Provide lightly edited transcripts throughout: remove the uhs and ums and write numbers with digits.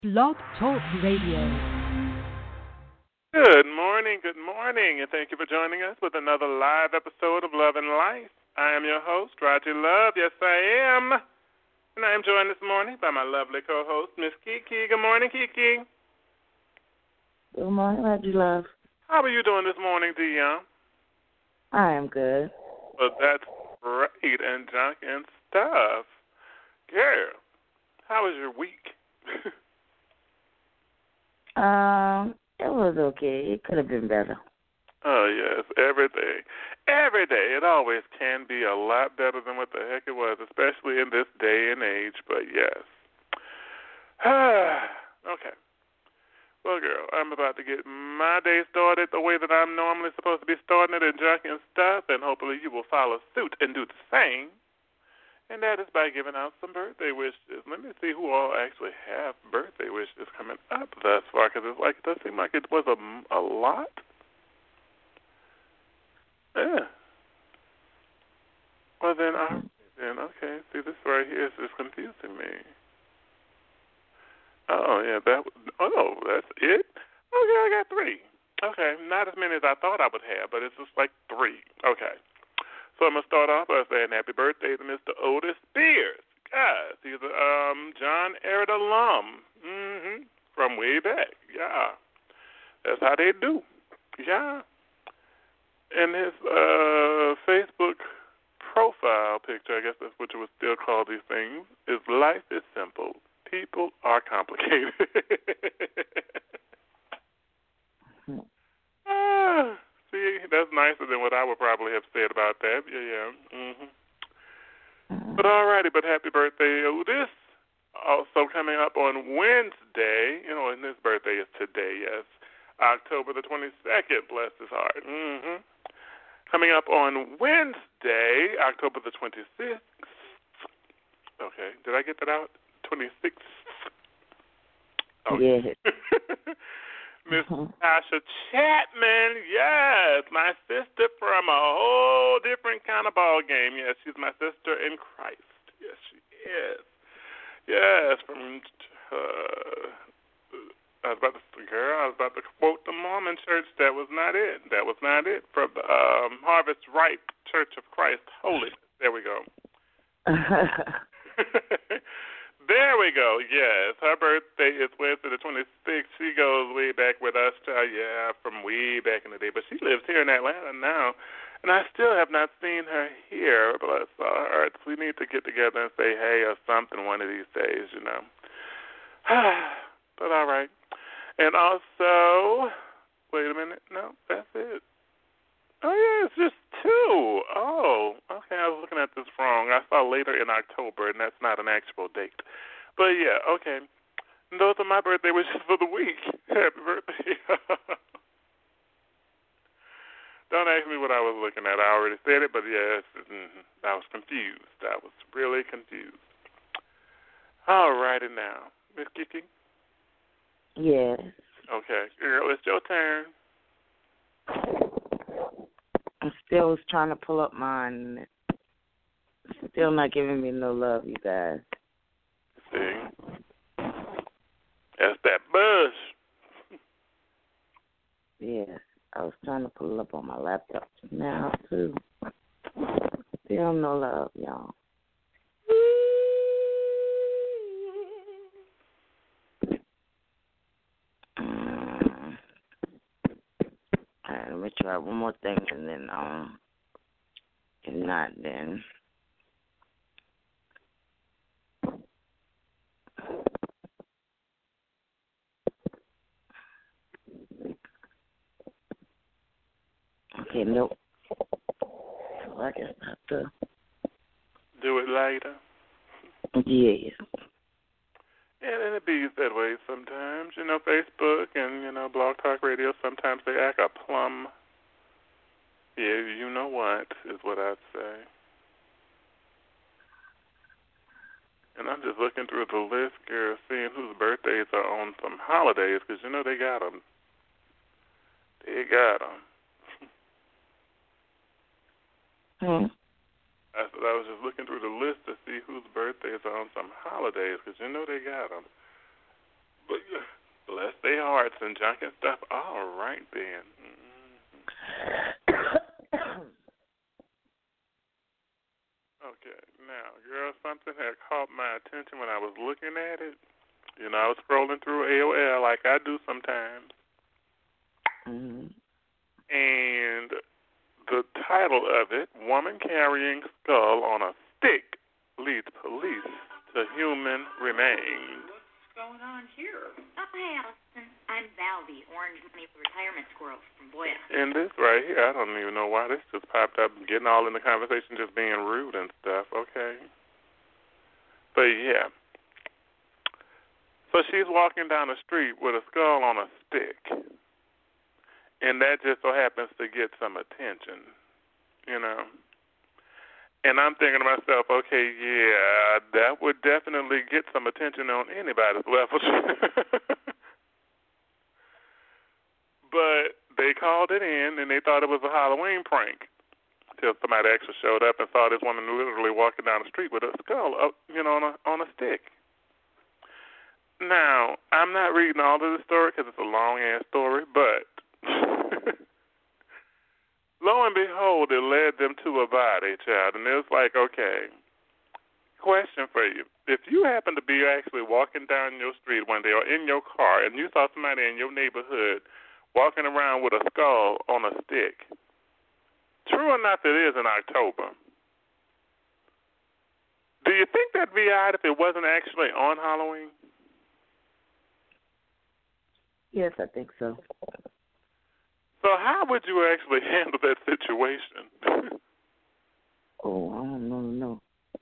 Blog Talk Radio. Good morning, and thank you for joining us with another live episode of Love and Life. I am your host, Roger Love. Yes, I am. And I am joined this morning by my lovely co-host, Miss Kiki. Good morning, Kiki. Good morning, Roger Love. How are you doing this morning, Dion? I am good. Well, that's great, and junk and stuff. Girl, how was your week? It was okay. It could have been better. Oh, yes, every day. Every day. It always can be a lot better than what the heck it was, especially in this day and age, but yes. Okay. Well, girl, I'm about to get my day started the way that I'm normally supposed to be starting it and junk and stuff, and hopefully you will follow suit and do the same. And that is by giving out some birthday wishes. Let me see who all actually have birthday wishes coming up thus far, because it does seem like it was a lot. Yeah. Well, then, okay. See, this right here is just confusing me. Oh, yeah, that's it? Okay, I got 3. Okay, not as many as I thought I would have, but it's just like 3. Okay. So I'm going to start off by saying happy birthday to Mr. Otis Spears. Guys, he's a John Ehret alum from way back. Yeah. That's how they do. Yeah. And his Facebook profile picture, I guess that's what you would still call these things, is life is simple. People are complicated. See, that's nicer than what I would probably have said about that. Yeah. But alrighty, but happy birthday, Otis. Also coming up on Wednesday, and his birthday is today, yes, October the 22nd, bless his heart. Coming up on Wednesday, October the 26th. Okay, did I get that out? 26th. Okay. Yeah. Miss Tasha Chapman, yes, my sister from a whole different kind of ball game. Yes, she's my sister in Christ. Yes, she is. Yes, from I was about to quote the Mormon Church. That was not it. From the Harvest Ripe Church of Christ Holiness. There we go. There we go, yes. Her birthday is Wednesday the 26th. She goes way back with us, from way back in the day. But she lives here in Atlanta now, and I still have not seen her here. Bless her heart. We need to get together and say hey or something one of these days, But all right. And also, wait a minute. No, that's it. Oh, yeah, it's just 2. Oh, okay, I was looking at this wrong. I saw later in October, and that's not an actual date. But, yeah, okay. And those are my birthday wishes for the week. Happy birthday. Don't ask me what I was looking at. I already said it, but, yes, I was confused. I was really confused. All righty now. Miss Kiki? Yes. Okay, girl, it's your turn. I still was trying to pull up mine. Still not giving me no love, you guys. See? That's that buzz. Yeah. I was trying to pull it up on my laptop now, too. Still no love, y'all. All right, let me try one more thing, and then, if not, then. Okay, nope. So I guess I have to. Do it later. Yeah. And it be that way sometimes. Facebook and, Blog Talk Radio, sometimes they act a plum. Yeah, you know what is what I'd say. And I'm just looking through the list, girl, seeing whose birthdays are on some holidays, because, they got them. They got them. I said I was just looking through the list to see whose birthdays are on some holidays, because they got them. But hearts and junk and stuff. All right, then. Okay, now, girl, something had caught my attention when I was looking at it. You know, I was scrolling through AOL like I do sometimes. Mm-hmm. And the title of it, Woman Carrying Skull on a Stick Leads Police to Human Remains. What's going on here? Oh, hey, Allison. I'm Val, the Orange Money Retirement Squirrel from Boya. And this right here, I don't even know why this just popped up, getting all in the conversation, just being rude and stuff. Okay. But, yeah. So she's walking down the street with a skull on a stick. And that just so happens to get some attention, you know. And I'm thinking to myself, okay, yeah, that would definitely get some attention on anybody's level. But they called it in, and they thought it was a Halloween prank until somebody actually showed up and saw this woman literally walking down the street with a skull up, you know, on a stick. Now, I'm not reading all of the story because it's a long-ass story, but lo and behold, it led them to a body, child. And it was like, okay, question for you. If you happen to be actually walking down your street one day or in your car and you saw somebody in your neighborhood walking around with a skull on a stick, true enough it is in October, do you think that'd be odd if it wasn't actually on Halloween? Yes, I think so. So how would you actually handle that situation? Oh, I don't know.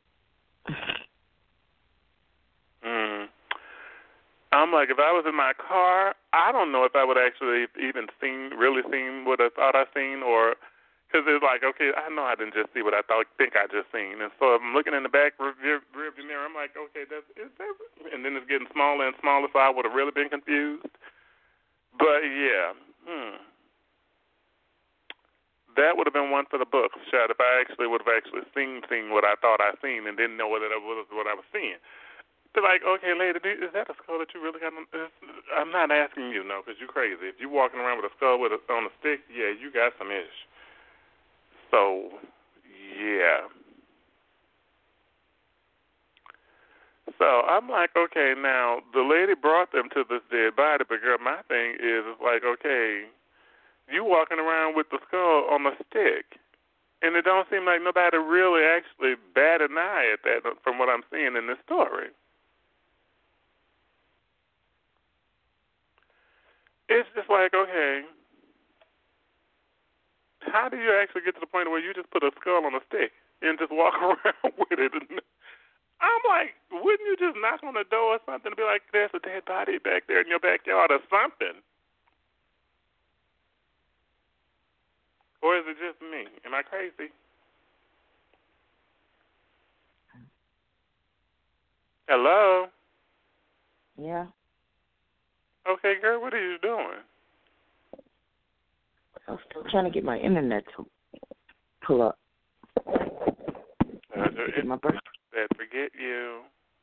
I'm like, if I was in my car, I don't know if I would actually even really seen what I thought I seen, or because it's like, okay, I know I didn't just see what I think I just seen, and so if I'm looking in the back rearview mirror, I'm like, okay, and then it's getting smaller and smaller, so I would have really been confused. But yeah, that would have been one for the books, Chad, if I actually would have actually seen what I thought I seen and didn't know whether that was what I was seeing. They're like, okay, lady, is that a skull that you really got on? I'm not asking you, no, because you're crazy. If you're walking around with a skull on a stick, yeah, you got some ish. So, yeah. So I'm like, okay, now the lady brought them to this dead body, but girl, my thing is like, okay, you walking around with the skull on a stick, and it don't seem like nobody really actually batted an eye at that from what I'm seeing in this story. It's just like, okay, how do you actually get to the point where you just put a skull on a stick and just walk around with it? And I'm like, wouldn't you just knock on the door or something and be like, there's a dead body back there in your backyard or something? Or is it just me? Am I crazy? Hello? Yeah. Okay, girl, what are you doing? I'm still trying to get my internet to pull up. It's my birthday. That forget you.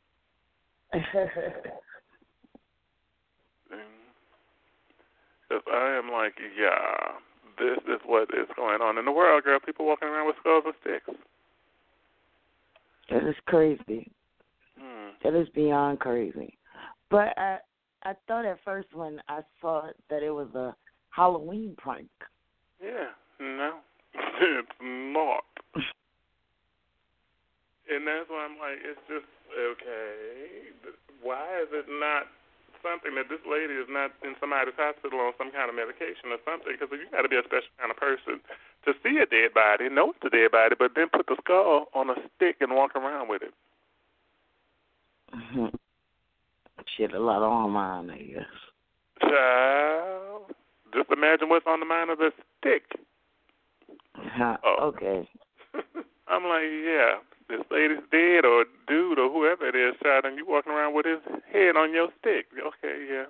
Because I am like, yeah, this is what is going on in the world, girl. People walking around with skulls and sticks. That is crazy. That is beyond crazy. But I thought at first when I saw that it was a Halloween prank. Yeah, no, it's not. And that's why I'm like, it's just, okay, why is it not something that this lady is not in somebody's hospital on some kind of medication or something? Because you got to be a special kind of person to see a dead body, know it's a dead body, but then put the skull on a stick and walk around with it. Mm-hmm. She had a lot on her mind, I guess. Child, just imagine what's on the mind of the stick. Okay. I'm like, yeah, this lady's dead or dude or whoever it is, child, and you walking around with his head on your stick. Okay, yeah.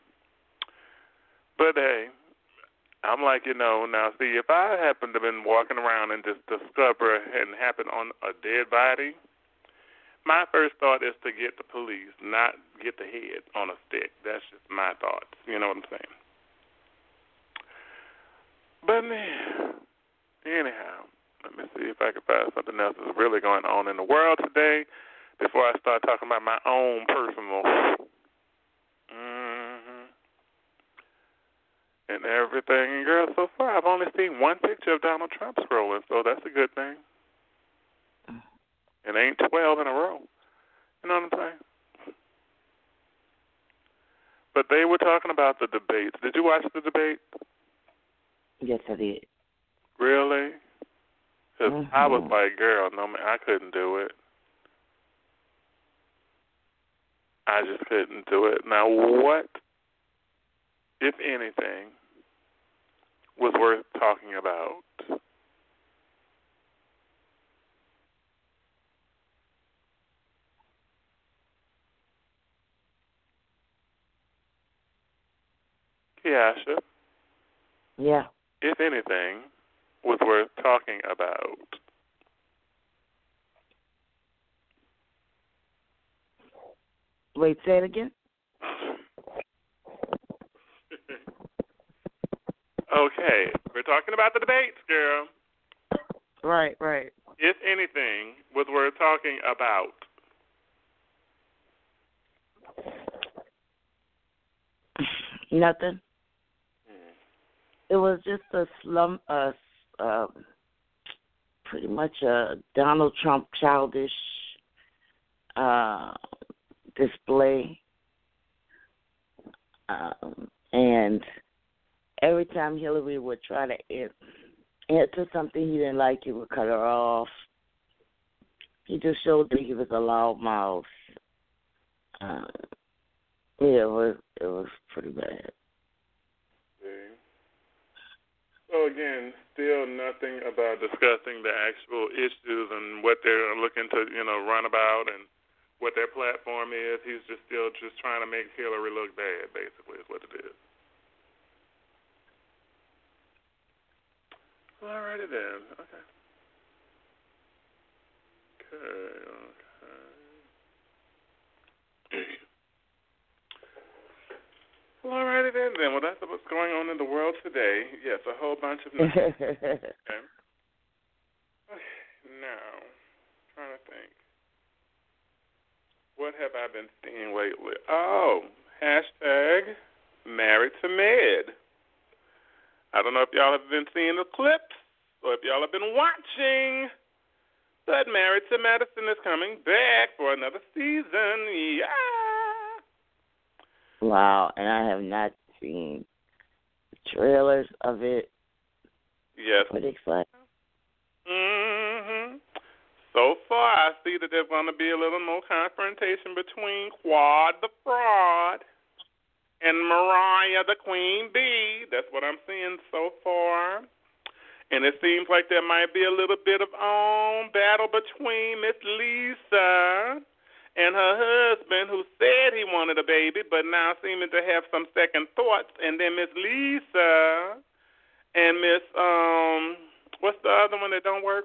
But, hey, I'm like, now, see, if I happen to have been walking around and just discover it hadn't happened on a dead body, My first thought is to get the police, not get the head on a stick. That's just my thoughts. You know what I'm saying? But anyhow, let me see if I can find something else that's really going on in the world today before I start talking about my own personal and everything. And girl, so far I've only seen one picture of Donald Trump scrolling, so that's a good thing. It ain't 12 in a row. You know what I'm saying? But they were talking about the debates. Did you watch the debate? Yes, I did. Really? Because I was like, girl, no, man, I couldn't do it. I just couldn't do it. Now, what, if anything, was worth talking about? Kiasha? Yeah. If anything, was worth talking about? Wait, say it again? Okay, we're talking about the debates, girl. Right. If anything, was worth talking about? Nothing. It was just a pretty much a Donald Trump childish display. And every time Hillary would try to answer something he didn't like, he would cut her off. He just showed that he was a loudmouth. Yeah, it was pretty bad. Okay. So again, still nothing about discussing the actual issues and what they're looking to, run about and what their platform is. He's just still trying to make Hillary look bad, basically, is what it is. All righty then. Okay. Well, all righty then. Well, that's what's going on in the world today. Yes, a whole bunch of nothing. Okay. Now, trying to think. What have I been seeing lately? Oh, #MarriedToMed. I don't know if y'all have been seeing the clips or if y'all have been watching, but Married to Medicine is coming back for another season. Yeah. Wow, and I have not seen the trailers of it. Yes. What exciting. So far, I see that there's going to be a little more confrontation between Quad the Fraud and Mariah the Queen Bee. That's what I'm seeing so far. And it seems like there might be a little bit of battle between Miss Lisa and her husband, who said he wanted a baby, but now seeming to have some second thoughts. And then Miss Lisa and Miss, what's the other one that don't work?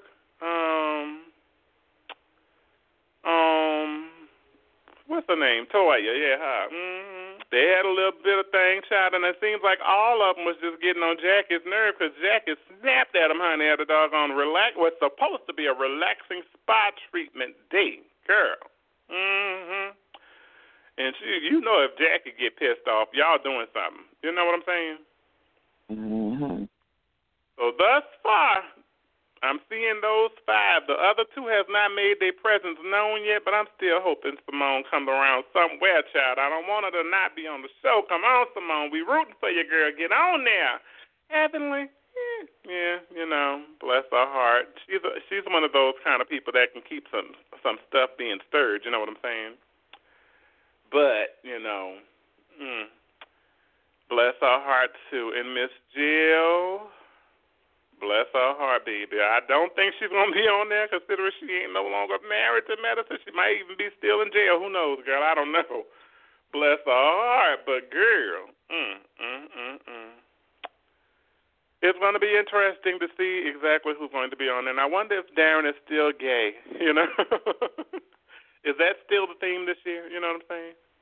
What's her name? Toya, yeah, her. They had a little bit of thing, child, and it seems like all of them was just getting on Jackie's nerve because Jackie snapped at him, honey, at a doggone what's supposed to be a relaxing spa treatment day, girl. And she, if Jackie get pissed off, y'all doing something. You know what I'm saying? So thus far, I'm seeing those 5. The other 2 have not made their presence known yet, but I'm still hoping Simone comes around somewhere, child. I don't want her to not be on the show. Come on, Simone. We rooting for you, girl. Get on there. Heavenly. Yeah, bless her heart. She's one of those kind of people that can keep some stuff being stirred, you know what I'm saying? But, bless her heart, too. And Miss Jill, bless her heart, baby. I don't think she's going to be on there, considering she ain't no longer married to Medicine. She might even be still in jail. Who knows, girl? I don't know. Bless her heart. But, girl, it's going to be interesting to see exactly who's going to be on there. And I wonder if Darren is still gay, Is that still the theme this year? You know what I'm saying?